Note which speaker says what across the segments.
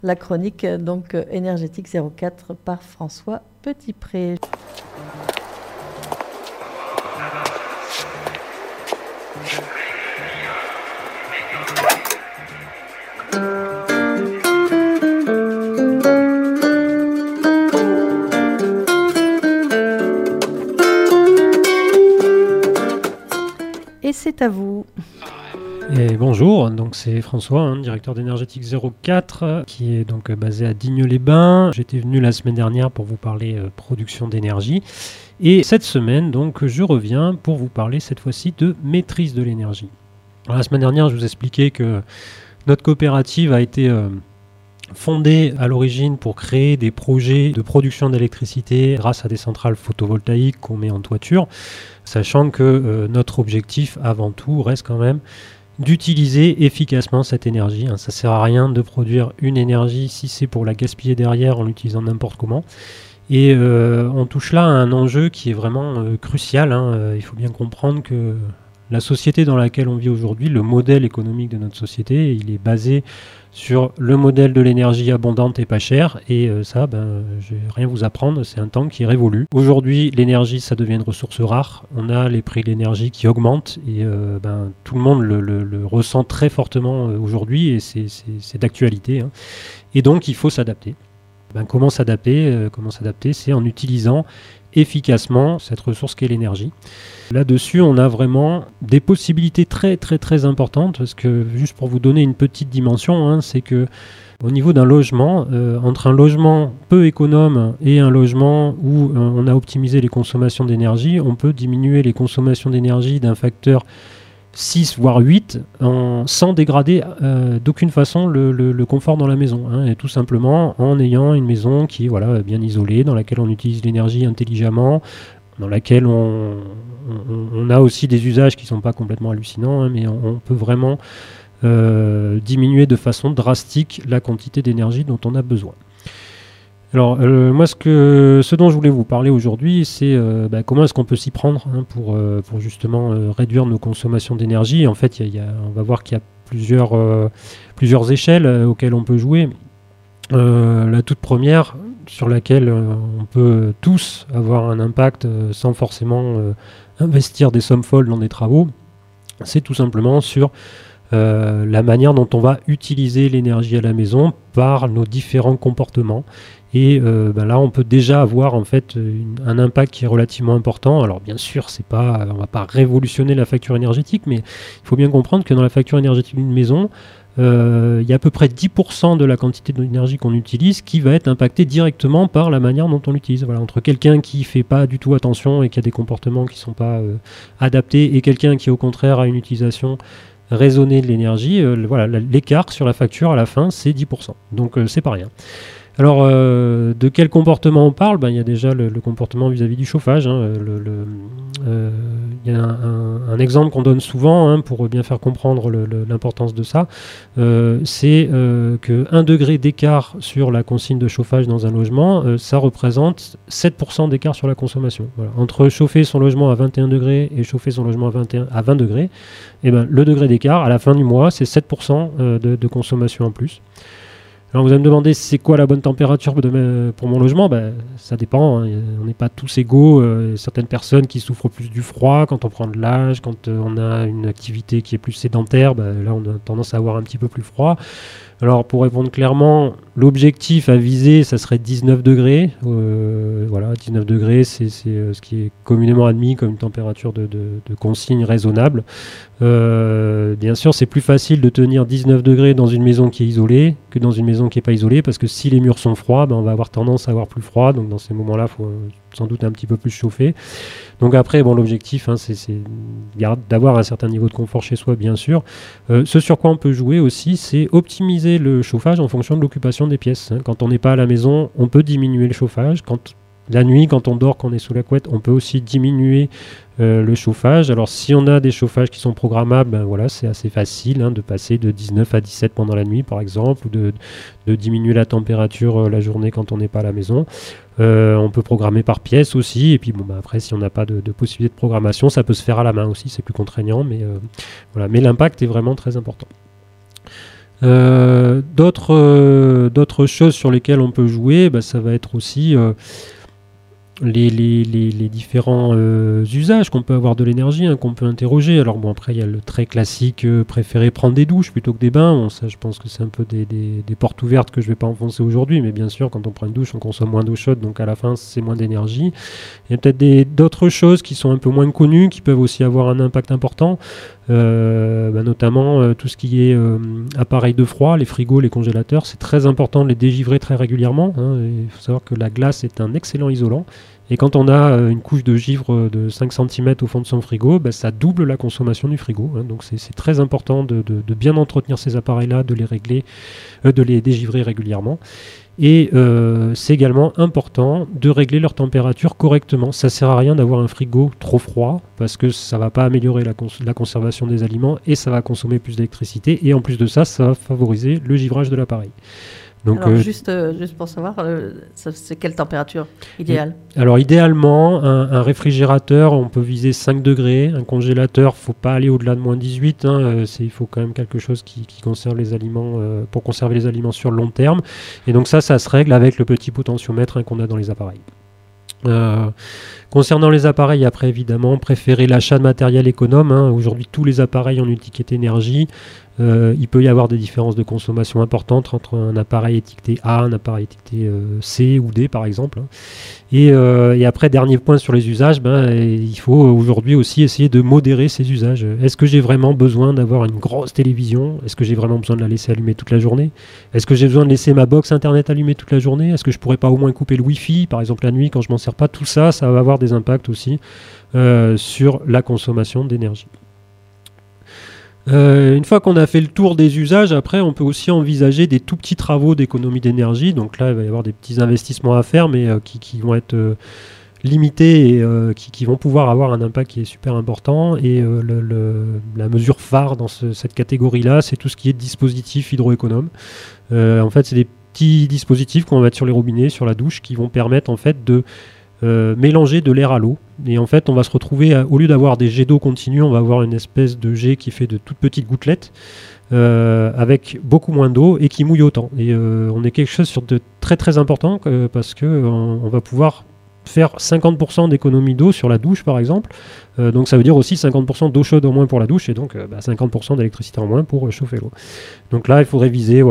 Speaker 1: La chronique donc énergétique 04 par François Petitpré. Et c'est à vous.
Speaker 2: Et bonjour, donc c'est François, directeur d'Énergétique 04, qui est donc basé à Digne-les-Bains. J'étais venu la semaine dernière pour vous parler production d'énergie. Et cette semaine, donc, je reviens pour vous parler cette fois-ci de maîtrise de l'énergie. Alors, la semaine dernière, je vous expliquais que notre coopérative a été fondée à l'origine pour créer des projets de production d'électricité grâce à des centrales photovoltaïques qu'on met en toiture, sachant que notre objectif avant tout reste quand même d'utiliser efficacement cette énergie. Ça ne sert à rien de produire une énergie si c'est pour la gaspiller derrière en l'utilisant n'importe comment. Et on touche là à un enjeu qui est vraiment crucial. Il faut bien comprendre que la société dans laquelle on vit aujourd'hui, le modèle économique de notre société, il est basé sur le modèle de l'énergie abondante et pas chère. Et ça, je vais rien vous apprendre, c'est un temps qui est révolu. Aujourd'hui, l'énergie, ça devient une ressource rare. On a les prix de l'énergie qui augmentent et tout le monde le ressent très fortement aujourd'hui et c'est d'actualité. Et donc, il faut s'adapter. Comment s'adapter C'est en utilisant efficacement cette ressource qu'est l'énergie. Là-dessus, on a vraiment des possibilités très très très importantes parce que, juste pour vous donner une petite dimension, c'est que au niveau d'un logement, entre un logement peu économe et un logement où on a optimisé les consommations d'énergie, on peut diminuer les consommations d'énergie d'un facteur 6 voire 8 sans dégrader d'aucune façon le confort dans la maison, et tout simplement en ayant une maison qui est bien isolée, dans laquelle on utilise l'énergie intelligemment, dans laquelle on a aussi des usages qui ne sont pas complètement hallucinants, mais on peut vraiment diminuer de façon drastique la quantité d'énergie dont on a besoin. Alors, moi, ce dont je voulais vous parler aujourd'hui, c'est comment est-ce qu'on peut s'y prendre pour justement réduire nos consommations d'énergie. En fait, on va voir qu'il y a plusieurs échelles auxquelles on peut jouer. La toute première, sur laquelle on peut tous avoir un impact sans forcément investir des sommes folles dans des travaux, c'est tout simplement sur la manière dont on va utiliser l'énergie à la maison par nos différents comportements. Et là, on peut déjà avoir en fait un impact qui est relativement important. Alors bien sûr, on ne va pas révolutionner la facture énergétique, mais il faut bien comprendre que dans la facture énergétique d'une maison, il y a à peu près 10% de la quantité d'énergie qu'on utilise qui va être impactée directement par la manière dont on l'utilise. Voilà, entre quelqu'un qui ne fait pas du tout attention et qui a des comportements qui ne sont pas adaptés et quelqu'un qui au contraire a une utilisation raisonnée de l'énergie, l'écart sur la facture à la fin, c'est 10%. Donc c'est pas rien. Alors, de quel comportement on parle ? Il y a déjà le comportement vis-à-vis du chauffage. Il y a un exemple qu'on donne souvent pour bien faire comprendre l'importance de ça. C'est que 1 degré d'écart sur la consigne de chauffage dans un logement, ça représente 7% d'écart sur la consommation. Voilà. Entre chauffer son logement à 21 degrés et chauffer son logement à 20 degrés, le degré d'écart, à la fin du mois, c'est 7% de consommation en plus. Alors vous allez me demander c'est quoi la bonne température pour mon logement ? Ça dépend, on n'est pas tous égaux. Certaines personnes qui souffrent plus du froid quand on prend de l'âge, quand on a une activité qui est plus sédentaire, là on a tendance à avoir un petit peu plus froid. Alors pour répondre clairement, l'objectif à viser, ça serait 19 degrés. 19 degrés, c'est ce qui est communément admis comme une température de consigne raisonnable. Bien sûr, c'est plus facile de tenir 19 degrés dans une maison qui est isolée que dans une maison qui n'est pas isolée, parce que si les murs sont froids, on va avoir tendance à avoir plus froid. Donc dans ces moments-là, il faut sans doute un petit peu plus chauffer. Donc après, l'objectif, c'est d'avoir un certain niveau de confort chez soi, bien sûr. Ce sur quoi on peut jouer aussi, c'est optimiser le chauffage en fonction de l'occupation des pièces. Quand on n'est pas à la maison, on peut diminuer le chauffage. La nuit, quand on dort, quand on est sous la couette, on peut aussi diminuer le chauffage. Alors si on a des chauffages qui sont programmables, c'est assez facile de passer de 19 à 17 pendant la nuit par exemple, ou de diminuer la température la journée quand on n'est pas à la maison. On peut programmer par pièce aussi, et puis après si on n'a pas de possibilité de programmation, ça peut se faire à la main aussi, c'est plus contraignant, mais l'impact est vraiment très important. D'autres choses sur lesquelles on peut jouer, ça va être aussi les différents usages qu'on peut avoir de l'énergie, qu'on peut interroger. Alors bon, après il y a le très classique préférer prendre des douches plutôt que des bains. Bon, ça je pense que c'est un peu des portes ouvertes que je ne vais pas enfoncer aujourd'hui, mais bien sûr quand on prend une douche on consomme moins d'eau chaude, donc à la fin c'est moins d'énergie. Il y a peut-être d'autres choses qui sont un peu moins connues, qui peuvent aussi avoir un impact important, notamment tout ce qui est appareils de froid, les frigos, les congélateurs. C'est très important de les dégivrer très régulièrement. Il faut savoir que la glace est un excellent isolant. Et quand on a une couche de givre de 5 cm au fond de son frigo, ça double la consommation du frigo. Donc c'est très important de bien entretenir ces appareils-là, de les régler, de les dégivrer régulièrement. Et c'est également important de régler leur température correctement. Ça ne sert à rien d'avoir un frigo trop froid parce que ça ne va pas améliorer la conservation des aliments et ça va consommer plus d'électricité. Et en plus de ça, ça va favoriser le givrage de l'appareil.
Speaker 1: Donc, alors, juste pour savoir, c'est quelle température idéale?
Speaker 2: Alors idéalement, un réfrigérateur, on peut viser 5 degrés. Un congélateur, il ne faut pas aller au-delà de moins 18. Il faut quand même quelque chose qui conserve les aliments, pour conserver les aliments sur le long terme. Et donc ça se règle avec le petit potentiomètre qu'on a dans les appareils. Concernant les appareils, après évidemment, préférez l'achat de matériel économe. Aujourd'hui, tous les appareils ont une étiquette énergie. Il peut y avoir des différences de consommation importantes entre un appareil étiqueté A, un appareil étiqueté C ou D par exemple. Et après, dernier point sur les usages, il faut aujourd'hui aussi essayer de modérer ces usages. Est-ce que j'ai vraiment besoin d'avoir une grosse télévision? Est-ce que j'ai vraiment besoin de la laisser allumée toute la journée? Est-ce que j'ai besoin de laisser ma box internet allumée toute la journée? Est-ce que je pourrais pas au moins couper le Wi-Fi, par exemple la nuit quand je m'en sers pas? Tout ça, ça va avoir des impacts aussi sur la consommation d'énergie. Une fois qu'on a fait le tour des usages, après on peut aussi envisager des tout petits travaux d'économie d'énergie. Donc là il va y avoir des petits investissements à faire, mais qui vont être limités et qui vont pouvoir avoir un impact qui est super important. Et la mesure phare dans cette catégorie-là, c'est tout ce qui est dispositif hydroéconome. En fait, c'est des petits dispositifs qu'on va mettre sur les robinets, sur la douche, qui vont permettre en fait de mélanger de l'air à l'eau. Et en fait, on va se retrouver, au lieu d'avoir des jets d'eau continus, on va avoir une espèce de jet qui fait de toutes petites gouttelettes avec beaucoup moins d'eau et qui mouille autant. Et on est quelque chose sur de très très important parce que on va pouvoir faire 50% d'économie d'eau sur la douche par exemple. Donc ça veut dire aussi 50% d'eau chaude en moins pour la douche et donc 50% d'électricité en moins pour chauffer l'eau. Donc là, il faudrait viser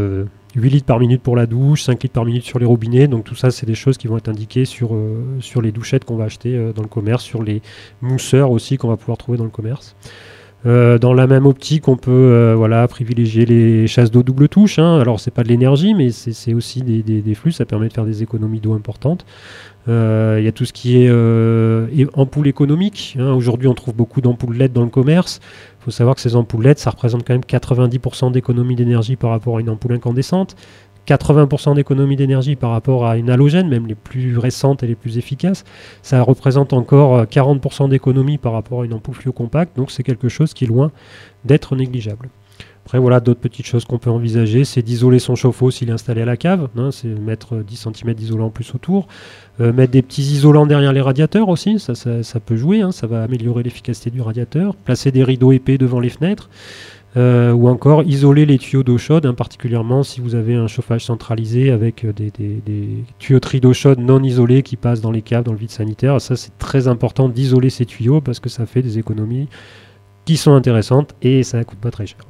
Speaker 2: 8 litres par minute pour la douche, 5 litres par minute sur les robinets. Donc tout ça, c'est des choses qui vont être indiquées sur les douchettes qu'on va acheter dans le commerce, sur les mousseurs aussi qu'on va pouvoir trouver dans le commerce. Dans la même optique, on peut privilégier les chasses d'eau double touche. Alors c'est pas de l'énergie, mais c'est aussi des flux. Ça permet de faire des économies d'eau importantes. Il y a tout ce qui est ampoules économiques. Aujourd'hui, on trouve beaucoup d'ampoules LED dans le commerce. Il faut savoir que ces ampoules LED, ça représente quand même 90% d'économie d'énergie par rapport à une ampoule incandescente, 80% d'économie d'énergie par rapport à une halogène, même les plus récentes et les plus efficaces. Ça représente encore 40% d'économie par rapport à une ampoule fluo compacte, donc c'est quelque chose qui est loin d'être négligeable. Après, d'autres petites choses qu'on peut envisager, c'est d'isoler son chauffe-eau s'il est installé à la cave, c'est mettre 10 cm d'isolant en plus autour, mettre des petits isolants derrière les radiateurs aussi, ça peut jouer, ça va améliorer l'efficacité du radiateur, placer des rideaux épais devant les fenêtres, ou encore isoler les tuyaux d'eau chaude, particulièrement si vous avez un chauffage centralisé avec des tuyauteries d'eau chaude non isolées qui passent dans les caves, dans le vide sanitaire. Ça, c'est très important d'isoler ces tuyaux parce que ça fait des économies qui sont intéressantes et ça ne coûte pas très cher.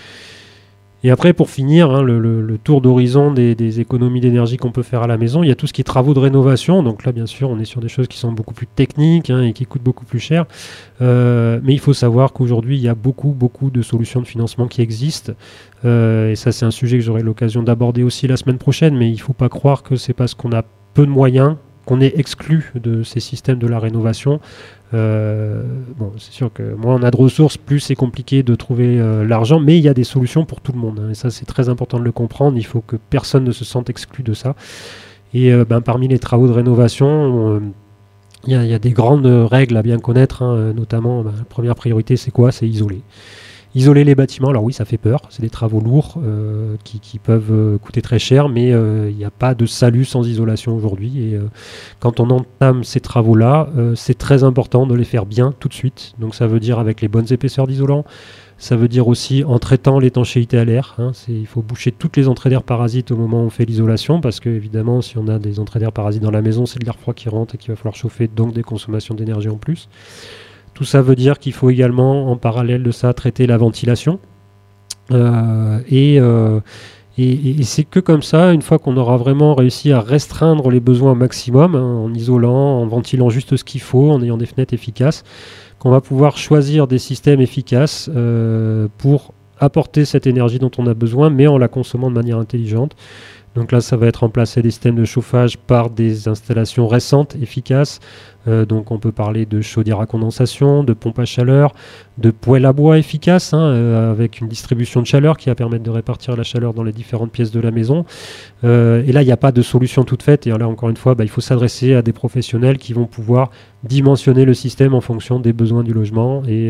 Speaker 2: Et après, pour finir, le tour d'horizon des économies d'énergie qu'on peut faire à la maison, il y a tout ce qui est travaux de rénovation. Donc là, bien sûr, on est sur des choses qui sont beaucoup plus techniques et qui coûtent beaucoup plus cher. Mais il faut savoir qu'aujourd'hui, il y a beaucoup de solutions de financement qui existent. Et ça, c'est un sujet que j'aurai l'occasion d'aborder aussi la semaine prochaine. Mais il ne faut pas croire que c'est parce qu'on a peu de moyens qu'on est exclu de ces systèmes de la rénovation. C'est sûr que moins on a de ressources, plus c'est compliqué de trouver l'argent, mais il y a des solutions pour tout le monde. Et ça, c'est très important de le comprendre. Il faut que personne ne se sente exclu de ça. Et parmi les travaux de rénovation, il y a des grandes règles à bien connaître, notamment, la première priorité, c'est quoi? C'est isoler. Isoler les bâtiments, alors oui, ça fait peur, c'est des travaux lourds qui peuvent coûter très cher, mais il n'y a pas de salut sans isolation aujourd'hui. Et quand on entame ces travaux-là, c'est très important de les faire bien tout de suite. Donc ça veut dire avec les bonnes épaisseurs d'isolant, Ça veut dire aussi en traitant l'étanchéité à l'air. Il faut boucher toutes les entrées d'air parasites au moment où on fait l'isolation, parce que évidemment, si on a des entrées d'air parasites dans la maison, c'est de l'air froid qui rentre et qu'il va falloir chauffer, donc des consommations d'énergie en plus. Tout ça veut dire qu'il faut également, en parallèle de ça, traiter la ventilation. Et c'est que comme ça, une fois qu'on aura vraiment réussi à restreindre les besoins au maximum, en isolant, en ventilant juste ce qu'il faut, en ayant des fenêtres efficaces, qu'on va pouvoir choisir des systèmes efficaces pour apporter cette énergie dont on a besoin, mais en la consommant de manière intelligente. Donc là, ça va être remplacer des systèmes de chauffage par des installations récentes, efficaces. Donc on peut parler de chaudière à condensation, de pompe à chaleur, de poêle à bois efficace, avec une distribution de chaleur qui va permettre de répartir la chaleur dans les différentes pièces de la maison. Et là, il n'y a pas de solution toute faite. Et là, encore une fois, il faut s'adresser à des professionnels qui vont pouvoir dimensionner le système en fonction des besoins du logement. Et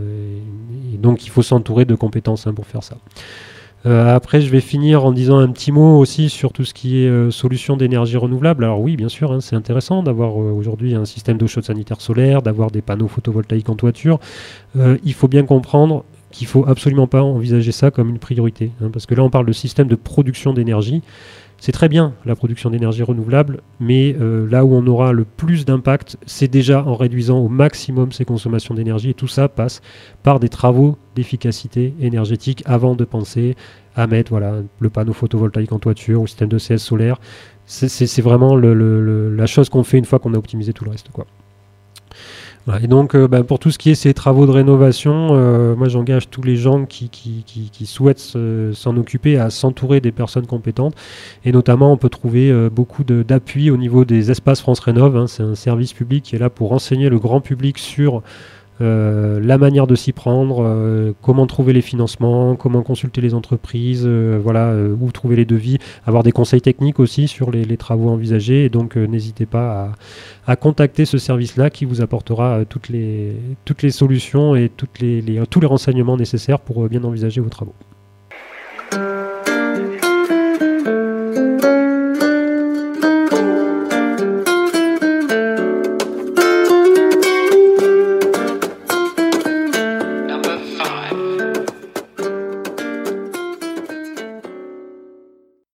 Speaker 2: donc, il faut s'entourer de compétences pour faire ça. Après, je vais finir en disant un petit mot aussi sur tout ce qui est solution d'énergie renouvelable. Alors oui, bien sûr, c'est intéressant d'avoir aujourd'hui un système d'eau chaude sanitaire solaire, d'avoir des panneaux photovoltaïques en toiture. Il faut bien comprendre qu'il ne faut absolument pas envisager ça comme une priorité, parce que là, on parle de système de production d'énergie. C'est très bien la production d'énergie renouvelable, mais là où on aura le plus d'impact, c'est déjà en réduisant au maximum ses consommations d'énergie. Et tout ça passe par des travaux d'efficacité énergétique avant de penser à mettre le panneau photovoltaïque en toiture ou le système de CS solaire. C'est vraiment la chose qu'on fait une fois qu'on a optimisé tout le reste, quoi. Voilà. Et donc, pour tout ce qui est ces travaux de rénovation, moi j'engage tous les gens qui souhaitent s'en occuper à s'entourer des personnes compétentes. Et notamment, on peut trouver beaucoup d'appui au niveau des espaces France Rénov'. C'est un service public qui est là pour renseigner le grand public sur la manière de s'y prendre, comment trouver les financements, comment consulter les entreprises, où trouver les devis, avoir des conseils techniques aussi sur les travaux envisagés. Et donc n'hésitez pas à contacter ce service-là qui vous apportera toutes les solutions et tous les renseignements nécessaires pour bien envisager vos travaux.